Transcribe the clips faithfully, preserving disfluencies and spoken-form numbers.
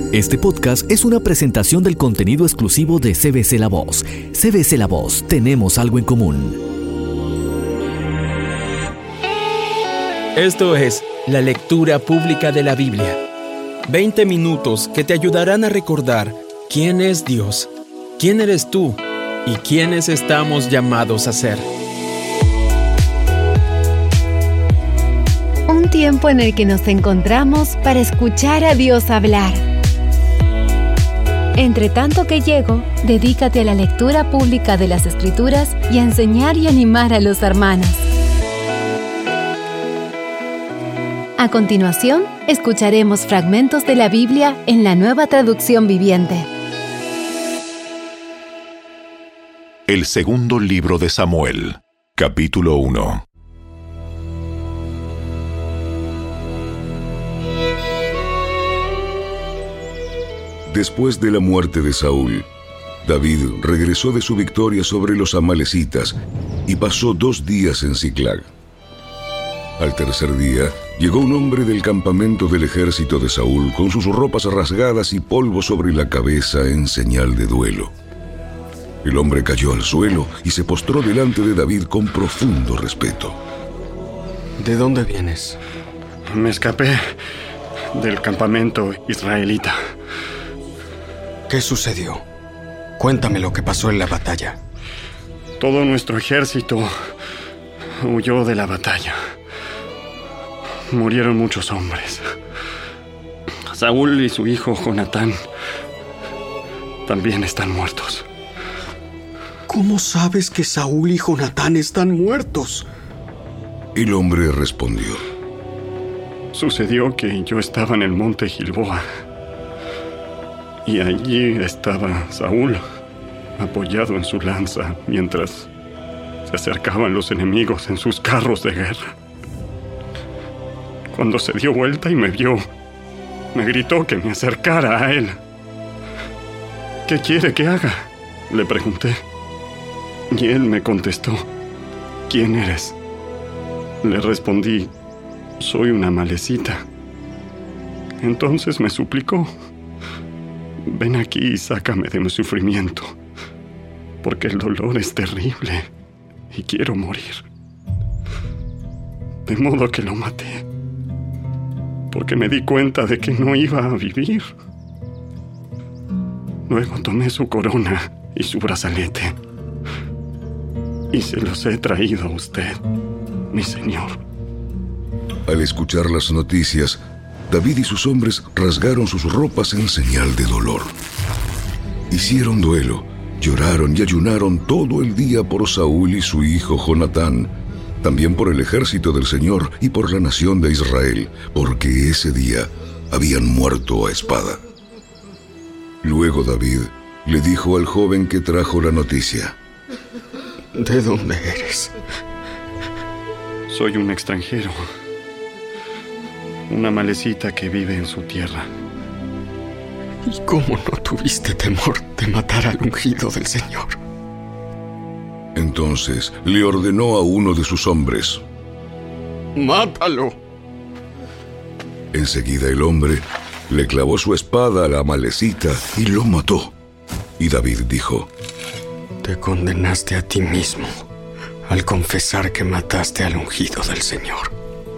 Este podcast es una presentación del contenido exclusivo de C B C La Voz. C B C La Voz, tenemos algo en común. Esto es la lectura pública de la Biblia. veinte minutos que te ayudarán a recordar quién es Dios, quién eres tú y quiénes estamos llamados a ser. Un tiempo en el que nos encontramos para escuchar a Dios hablar. Entre tanto que llego, dedícate a la lectura pública de las Escrituras y a enseñar y animar a los hermanos. A continuación, escucharemos fragmentos de la Biblia en la Nueva Traducción Viviente. El segundo libro de Samuel, capítulo uno. Después de la muerte de Saúl, David regresó de su victoria sobre los amalecitas y pasó dos días en Siclag. Al tercer día, llegó un hombre del campamento del ejército de Saúl con sus ropas rasgadas y polvo sobre la cabeza en señal de duelo. El hombre cayó al suelo y se postró delante de David con profundo respeto. ¿De dónde vienes? Me escapé del campamento israelita. ¿Qué sucedió? Cuéntame lo que pasó en la batalla. Todo nuestro ejército huyó de la batalla. Murieron muchos hombres. Saúl y su hijo Jonatán también están muertos. ¿Cómo sabes que Saúl y Jonatán están muertos? El hombre respondió: Sucedió que yo estaba en el monte Gilboa. Y allí estaba Saúl, apoyado en su lanza, mientras se acercaban los enemigos en sus carros de guerra. Cuando se dio vuelta y me vio, me gritó que me acercara a él. ¿Qué quiere que haga?, le pregunté. Y él me contestó: ¿Quién eres? Le respondí: soy una amalecita. Entonces me suplicó: ven aquí y sácame de mi sufrimiento, porque el dolor es terrible y quiero morir. De modo que lo maté, porque me di cuenta de que no iba a vivir. Luego tomé su corona y su brazalete, y se los he traído a usted, mi señor. Al escuchar las noticias, David y sus hombres rasgaron sus ropas en señal de dolor. Hicieron duelo, lloraron y ayunaron todo el día por Saúl y su hijo Jonatán, también por el ejército del Señor y por la nación de Israel, porque ese día habían muerto a espada. Luego David le dijo al joven que trajo la noticia: ¿De dónde eres? Soy un extranjero, una amalecita que vive en su tierra. ¿Y cómo no tuviste temor de matar al ungido del Señor? Entonces le ordenó a uno de sus hombres: ¡mátalo! Enseguida el hombre le clavó su espada a la amalecita y lo mató. Y David dijo: Te condenaste a ti mismo al confesar que mataste al ungido del Señor.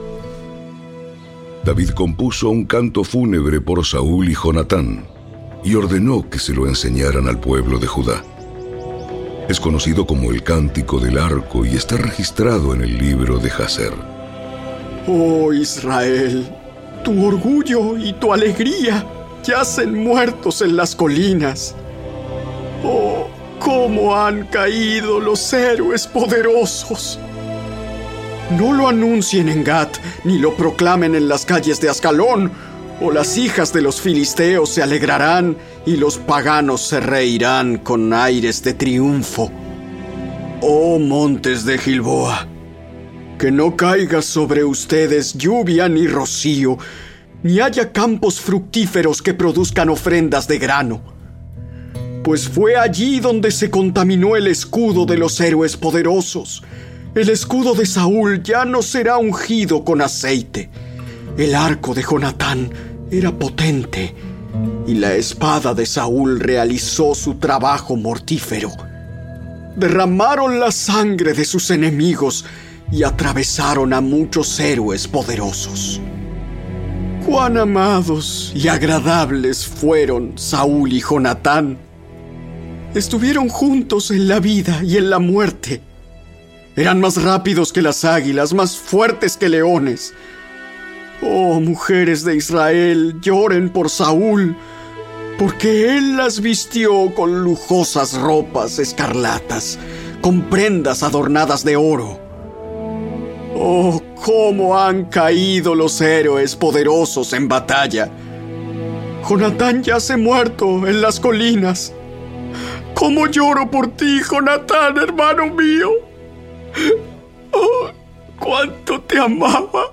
David compuso un canto fúnebre por Saúl y Jonatán y ordenó que se lo enseñaran al pueblo de Judá. Es conocido como el Cántico del Arco y está registrado en el libro de Jaser. Oh Israel, tu orgullo y tu alegría yacen muertos en las colinas. Oh, cómo han caído los héroes poderosos. No lo anuncien en Gat, ni lo proclamen en las calles de Ascalón, o las hijas de los filisteos se alegrarán y los paganos se reirán con aires de triunfo. Oh montes de Gilboa, que no caiga sobre ustedes lluvia ni rocío, ni haya campos fructíferos que produzcan ofrendas de grano. Pues fue allí donde se contaminó el escudo de los héroes poderosos. El escudo de Saúl ya no será ungido con aceite. El arco de Jonatán era potente y la espada de Saúl realizó su trabajo mortífero. Derramaron la sangre de sus enemigos y atravesaron a muchos héroes poderosos. Cuán amados y agradables fueron Saúl y Jonatán. Estuvieron juntos en la vida y en la muerte. Eran más rápidos que las águilas, más fuertes que leones. Oh, mujeres de Israel, lloren por Saúl, porque él las vistió con lujosas ropas escarlatas, con prendas adornadas de oro. Oh, cómo han caído los héroes poderosos en batalla. Jonatán yace muerto en las colinas. ¡Cómo lloro por ti, Jonatán, hermano mío! ¡Oh, cuánto te amaba!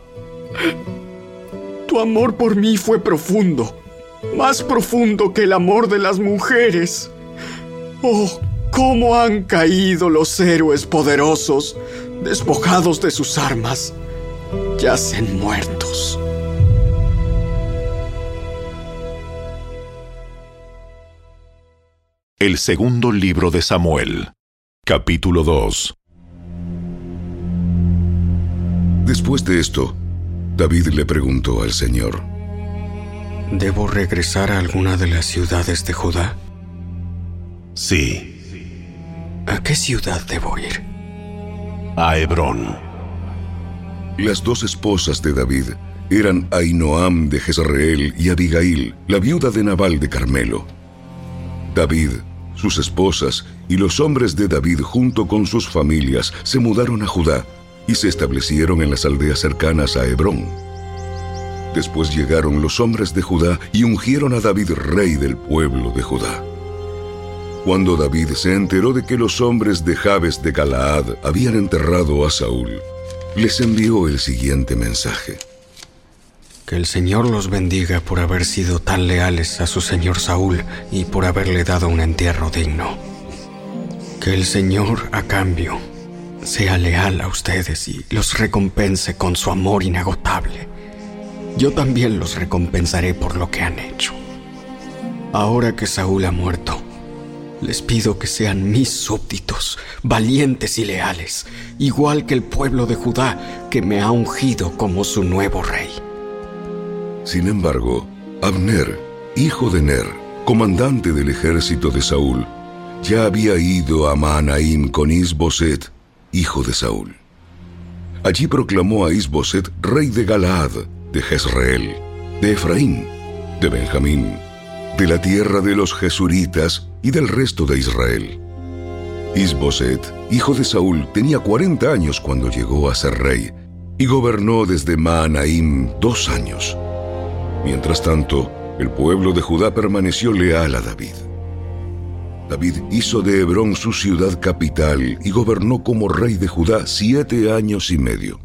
Tu amor por mí fue profundo, más profundo que el amor de las mujeres. ¡Oh, cómo han caído los héroes poderosos, despojados de sus armas! Yacen muertos. El segundo libro de Samuel, capítulo dos. Después de esto, David le preguntó al Señor: ¿Debo regresar a alguna de las ciudades de Judá? Sí. ¿A qué ciudad debo ir? A Hebrón. Las dos esposas de David eran Ahinoam de Jezreel y Abigail, la viuda de Nabal de Carmelo. David, sus esposas y los hombres de David junto con sus familias se mudaron a Judá y se establecieron en las aldeas cercanas a Hebrón. Después llegaron los hombres de Judá y ungieron a David rey del pueblo de Judá. Cuando David se enteró de que los hombres de Jabes de Galaad habían enterrado a Saúl, les envió el siguiente mensaje: Que el Señor los bendiga por haber sido tan leales a su señor Saúl y por haberle dado un entierro digno. Que el Señor, a cambio, sea leal a ustedes y los recompense con su amor inagotable. Yo también los recompensaré por lo que han hecho. Ahora que Saúl ha muerto, les pido que sean mis súbditos, valientes y leales, igual que el pueblo de Judá, que me ha ungido como su nuevo rey. Sin embargo, Abner, hijo de Ner, comandante del ejército de Saúl, ya había ido a Mahanaim con Is-Boset, hijo de Saúl. Allí proclamó a Is-Boset rey de Galaad, de Jezreel, de Efraín, de Benjamín, de la tierra de los Jesuritas y del resto de Israel. Is-Boset, hijo de Saúl, tenía cuarenta años cuando llegó a ser rey y gobernó desde Mahanaim dos años. Mientras tanto, el pueblo de Judá permaneció leal a David. David hizo de Hebrón su ciudad capital y gobernó como rey de Judá siete años y medio.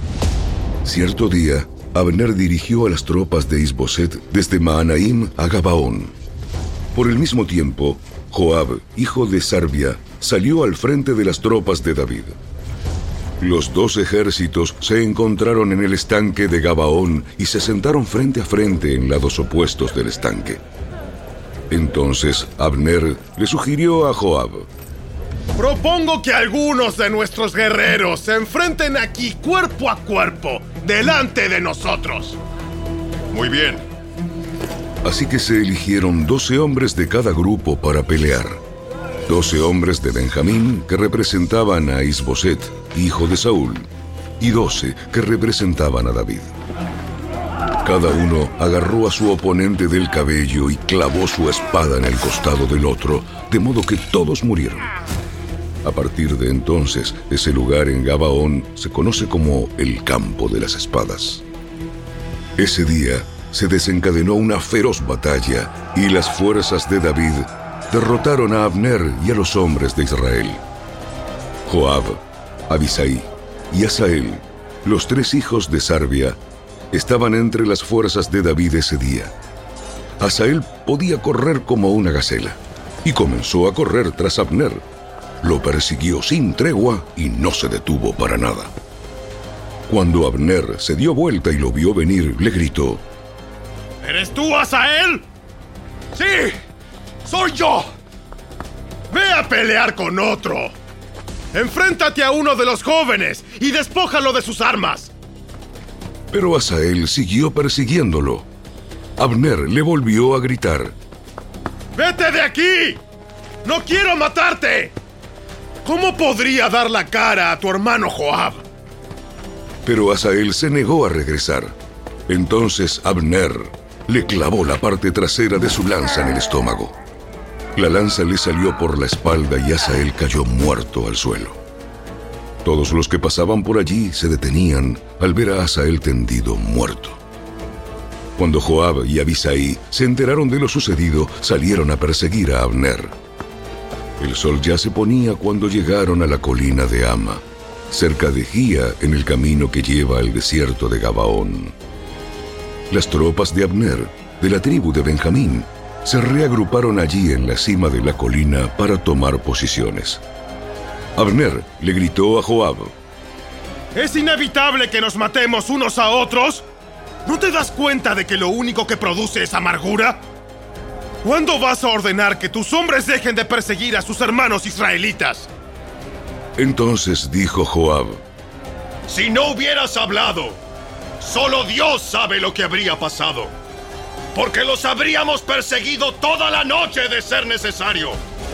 Cierto día, Abner dirigió a las tropas de Is-Boset desde Mahanaim a Gabaón. Por el mismo tiempo, Joab, hijo de Sarvia, salió al frente de las tropas de David. Los dos ejércitos se encontraron en el estanque de Gabaón y se sentaron frente a frente en lados opuestos del estanque. Entonces Abner le sugirió a Joab: Propongo que algunos de nuestros guerreros se enfrenten aquí cuerpo a cuerpo, delante de nosotros. Muy bien. Así que se eligieron doce hombres de cada grupo para pelear. Doce hombres de Benjamín que representaban a Is-Boset, hijo de Saúl, y doce que representaban a David. Cada uno agarró a su oponente del cabello y clavó su espada en el costado del otro, de modo que todos murieron. A partir de entonces, ese lugar en Gabaón se conoce como el Campo de las Espadas. Ese día se desencadenó una feroz batalla y las fuerzas de David derrotaron a Abner y a los hombres de Israel. Joab, Abisai y Asael, los tres hijos de Sarvia, estaban entre las fuerzas de David ese día. Asael podía correr como una gacela y comenzó a correr tras Abner. Lo persiguió sin tregua y no se detuvo para nada. Cuando Abner se dio vuelta y lo vio venir, le gritó: ¿Eres tú, Asael? ¡Sí! ¡Soy yo! ¡Ve a pelear con otro! ¡Enfréntate a uno de los jóvenes y despójalo de sus armas! Pero Asael siguió persiguiéndolo. Abner le volvió a gritar: ¡Vete de aquí! ¡No quiero matarte! ¿Cómo podría dar la cara a tu hermano Joab? Pero Asael se negó a regresar. Entonces Abner le clavó la parte trasera de su lanza en el estómago. La lanza le salió por la espalda y Asael cayó muerto al suelo. Todos los que pasaban por allí se detenían al ver a Asael tendido muerto. Cuando Joab y Abisai se enteraron de lo sucedido, salieron a perseguir a Abner. El sol ya se ponía cuando llegaron a la colina de Ama, cerca de Gía, en el camino que lleva al desierto de Gabaón. Las tropas de Abner, de la tribu de Benjamín, se reagruparon allí en la cima de la colina para tomar posiciones. Abner le gritó a Joab: ¿Es inevitable que nos matemos unos a otros? ¿No te das cuenta de que lo único que produce es amargura? ¿Cuándo vas a ordenar que tus hombres dejen de perseguir a sus hermanos israelitas? Entonces dijo Joab: Si no hubieras hablado, solo Dios sabe lo que habría pasado, porque los habríamos perseguido toda la noche de ser necesario.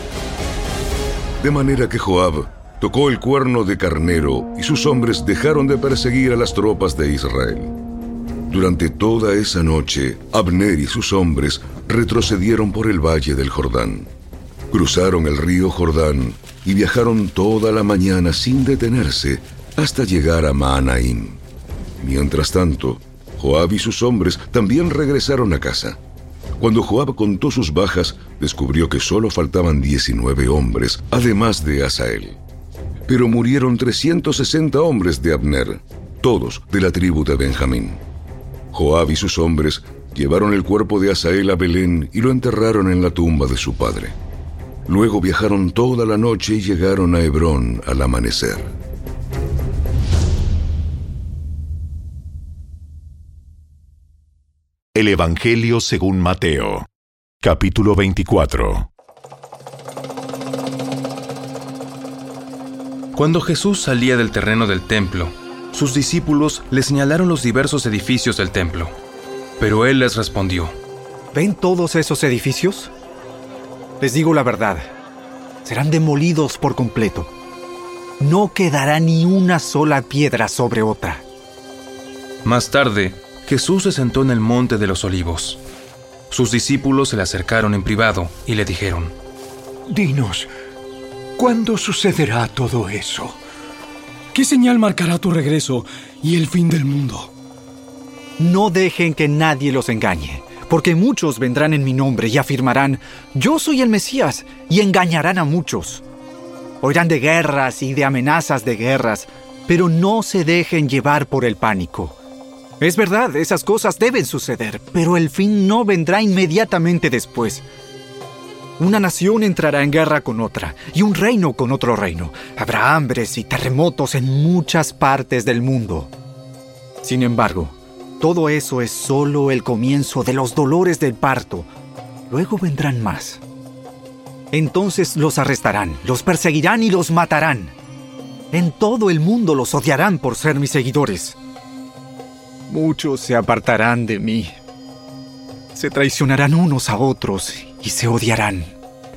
De manera que Joab tocó el cuerno de carnero y sus hombres dejaron de perseguir a las tropas de Israel. Durante toda esa noche, Abner y sus hombres retrocedieron por el valle del Jordán. Cruzaron el río Jordán y viajaron toda la mañana sin detenerse hasta llegar a Mahanaim. Mientras tanto, Joab y sus hombres también regresaron a casa. Cuando Joab contó sus bajas, descubrió que solo faltaban diecinueve hombres, además de Asael. Pero murieron trescientos sesenta hombres de Abner, todos de la tribu de Benjamín. Joab y sus hombres llevaron el cuerpo de Asael a Belén y lo enterraron en la tumba de su padre. Luego viajaron toda la noche y llegaron a Hebrón al amanecer. El Evangelio según Mateo, capítulo veinticuatro. Cuando Jesús salía del terreno del templo, sus discípulos le señalaron los diversos edificios del templo. Pero él les respondió: ¿Ven todos esos edificios? Les digo la verdad, serán demolidos por completo. No quedará ni una sola piedra sobre otra. Más tarde, Jesús se sentó en el monte de los Olivos. Sus discípulos se le acercaron en privado y le dijeron: Dinos, ¿cuándo sucederá todo eso? ¿Qué señal marcará tu regreso y el fin del mundo? No dejen que nadie los engañe, porque muchos vendrán en mi nombre y afirmarán: yo soy el Mesías, y engañarán a muchos. Oirán de guerras y de amenazas de guerras, pero no se dejen llevar por el pánico. Es verdad, esas cosas deben suceder, pero el fin no vendrá inmediatamente después. Una nación entrará en guerra con otra, y un reino con otro reino. Habrá hambres y terremotos en muchas partes del mundo. Sin embargo, todo eso es solo el comienzo de los dolores del parto. Luego vendrán más. Entonces los arrestarán, los perseguirán y los matarán. En todo el mundo los odiarán por ser mis seguidores. Muchos se apartarán de mí. Se traicionarán unos a otros y se odiarán.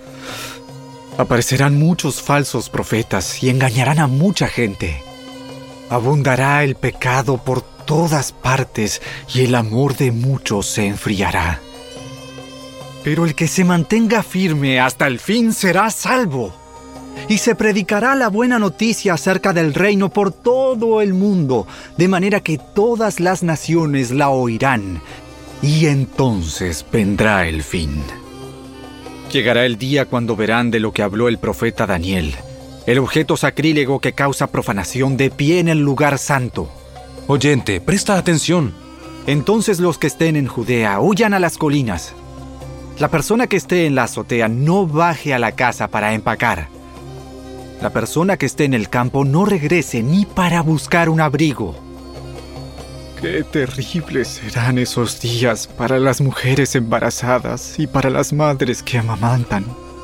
Aparecerán muchos falsos profetas y engañarán a mucha gente. Abundará el pecado por todas partes y el amor de muchos se enfriará. Pero el que se mantenga firme hasta el fin será salvo. Y se predicará la buena noticia acerca del reino por todo el mundo, de manera que todas las naciones la oirán. Y entonces vendrá el fin. Llegará el día cuando verán de lo que habló el profeta Daniel, el objeto sacrílego que causa profanación de pie en el lugar santo. Oyente, presta atención. Entonces los que estén en Judea huyan a las colinas. La persona que esté en la azotea no baje a la casa para empacar. La persona que esté en el campo no regrese ni para buscar un abrigo. Qué terribles serán esos días para las mujeres embarazadas y para las madres que amamantan.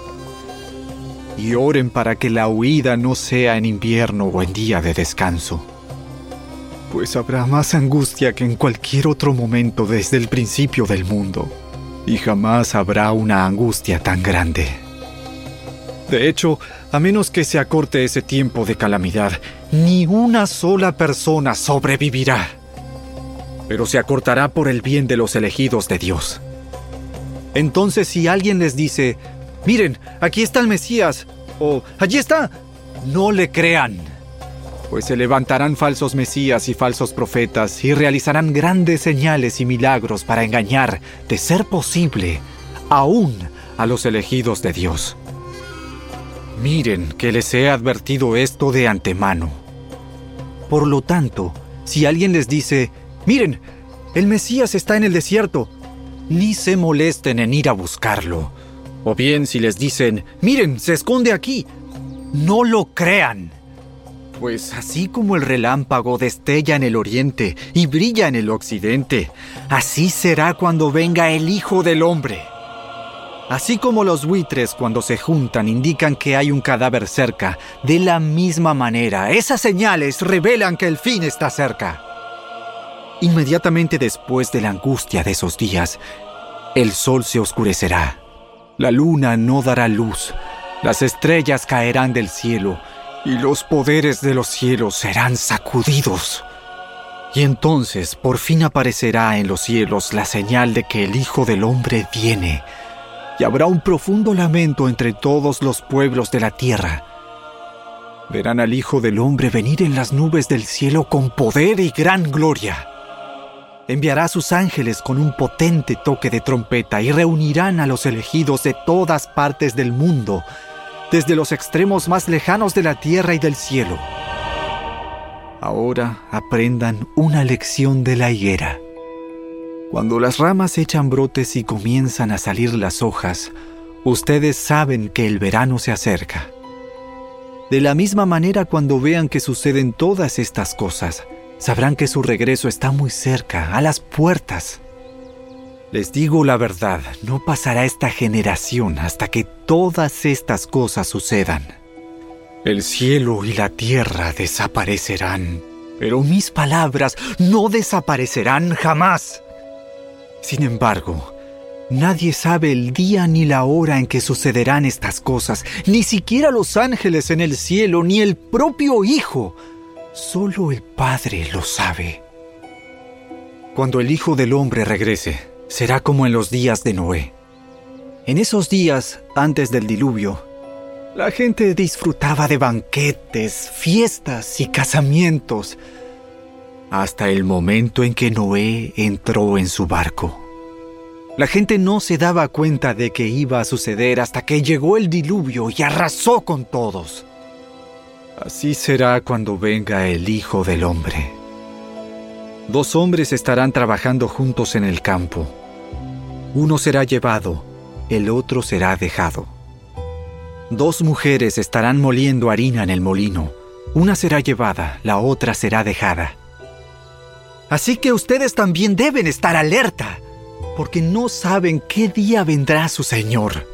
Y oren para que la huida no sea en invierno o en día de descanso, pues habrá más angustia que en cualquier otro momento desde el principio del mundo, y jamás habrá una angustia tan grande. De hecho, a menos que se acorte ese tiempo de calamidad, ni una sola persona sobrevivirá. Pero se acortará por el bien de los elegidos de Dios. Entonces, si alguien les dice: miren, aquí está el Mesías, o allí está, no le crean, pues se levantarán falsos mesías y falsos profetas y realizarán grandes señales y milagros para engañar, de ser posible, aún a los elegidos de Dios. Miren que les he advertido esto de antemano. Por lo tanto, si alguien les dice: miren, el Mesías está en el desierto, ni se molesten en ir a buscarlo. O bien si les dicen: miren, se esconde aquí, no lo crean. Pues así como el relámpago destella en el oriente y brilla en el occidente, así será cuando venga el Hijo del Hombre. Así como los buitres cuando se juntan indican que hay un cadáver cerca, de la misma manera, esas señales revelan que el fin está cerca. Inmediatamente después de la angustia de esos días, el sol se oscurecerá, la luna no dará luz, las estrellas caerán del cielo, y los poderes de los cielos serán sacudidos. Y entonces por fin aparecerá en los cielos la señal de que el Hijo del Hombre viene, y habrá un profundo lamento entre todos los pueblos de la tierra. Verán al Hijo del Hombre venir en las nubes del cielo con poder y gran gloria. Enviará a sus ángeles con un potente toque de trompeta y reunirán a los elegidos de todas partes del mundo, desde los extremos más lejanos de la tierra y del cielo. Ahora aprendan una lección de la higuera. Cuando las ramas echan brotes y comienzan a salir las hojas, ustedes saben que el verano se acerca. De la misma manera, cuando vean que suceden todas estas cosas, sabrán que su regreso está muy cerca, a las puertas. Les digo la verdad, no pasará esta generación hasta que todas estas cosas sucedan. El cielo y la tierra desaparecerán, pero mis palabras no desaparecerán jamás. Sin embargo, nadie sabe el día ni la hora en que sucederán estas cosas, ni siquiera los ángeles en el cielo, ni el propio Hijo. Solo el Padre lo sabe. Cuando el Hijo del Hombre regrese, será como en los días de Noé. En esos días, antes del diluvio, la gente disfrutaba de banquetes, fiestas y casamientos, hasta el momento en que Noé entró en su barco. La gente no se daba cuenta de que iba a suceder hasta que llegó el diluvio y arrasó con todos. Así será cuando venga el Hijo del Hombre. Dos hombres estarán trabajando juntos en el campo. Uno será llevado, el otro será dejado. Dos mujeres estarán moliendo harina en el molino. Una será llevada, la otra será dejada. Así que ustedes también deben estar alerta, porque no saben qué día vendrá su Señor.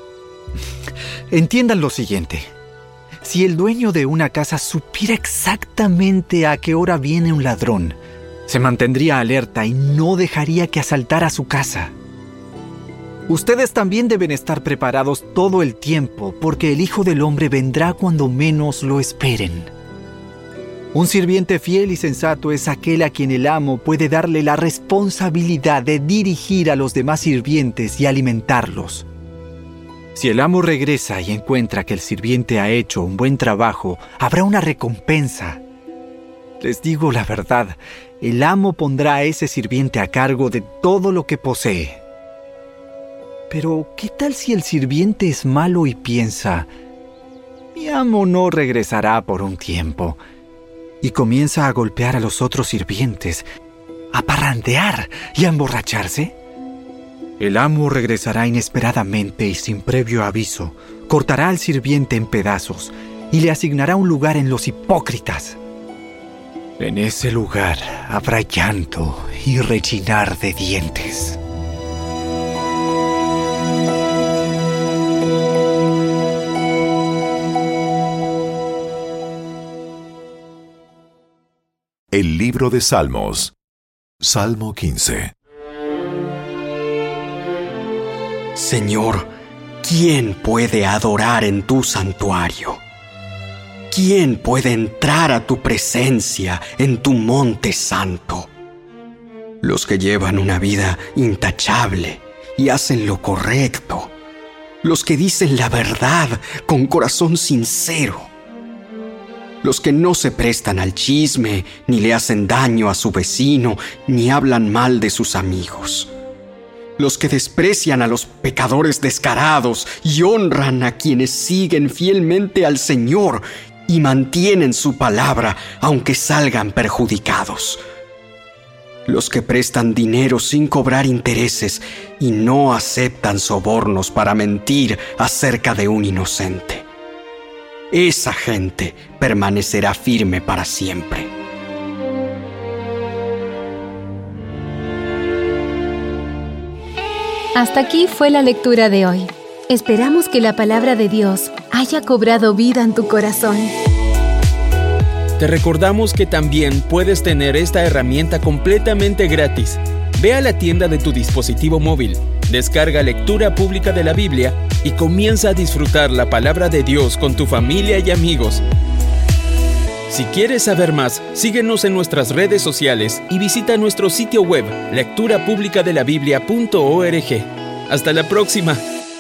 Entiendan lo siguiente. Si el dueño de una casa supiera exactamente a qué hora viene un ladrón, se mantendría alerta y no dejaría que asaltara su casa. Ustedes también deben estar preparados todo el tiempo, porque el Hijo del Hombre vendrá cuando menos lo esperen. Un sirviente fiel y sensato es aquel a quien el amo puede darle la responsabilidad de dirigir a los demás sirvientes y alimentarlos. Si el amo regresa y encuentra que el sirviente ha hecho un buen trabajo, habrá una recompensa. Les digo la verdad, el amo pondrá a ese sirviente a cargo de todo lo que posee. Pero, ¿qué tal si el sirviente es malo y piensa: mi amo no regresará por un tiempo? Y comienza a golpear a los otros sirvientes, a parrandear y a emborracharse. El amo regresará inesperadamente y sin previo aviso, cortará al sirviente en pedazos y le asignará un lugar en los hipócritas. En ese lugar habrá llanto y rechinar de dientes. El libro de Salmos. Salmo quince. Señor, ¿quién puede adorar en tu santuario? ¿Quién puede entrar a tu presencia en tu monte santo? Los que llevan una vida intachable y hacen lo correcto. Los que dicen la verdad con corazón sincero. Los que no se prestan al chisme, ni le hacen daño a su vecino, ni hablan mal de sus amigos. Los que desprecian a los pecadores descarados y honran a quienes siguen fielmente al Señor y mantienen su palabra aunque salgan perjudicados. Los que prestan dinero sin cobrar intereses y no aceptan sobornos para mentir acerca de un inocente. Esa gente permanecerá firme para siempre. Hasta aquí fue la lectura de hoy. Esperamos que la palabra de Dios haya cobrado vida en tu corazón. Te recordamos que también puedes tener esta herramienta completamente gratis. Ve a la tienda de tu dispositivo móvil, descarga Lectura Pública de la Biblia y comienza a disfrutar la palabra de Dios con tu familia y amigos. Si quieres saber más, síguenos en nuestras redes sociales y visita nuestro sitio web lectura pública de la biblia punto org. Hasta la próxima.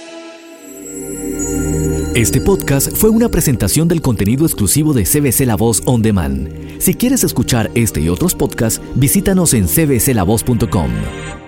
Este podcast fue una presentación del contenido exclusivo de C B C La Voz On Demand. Si quieres escuchar este y otros podcasts, visítanos en c b c la voz punto com.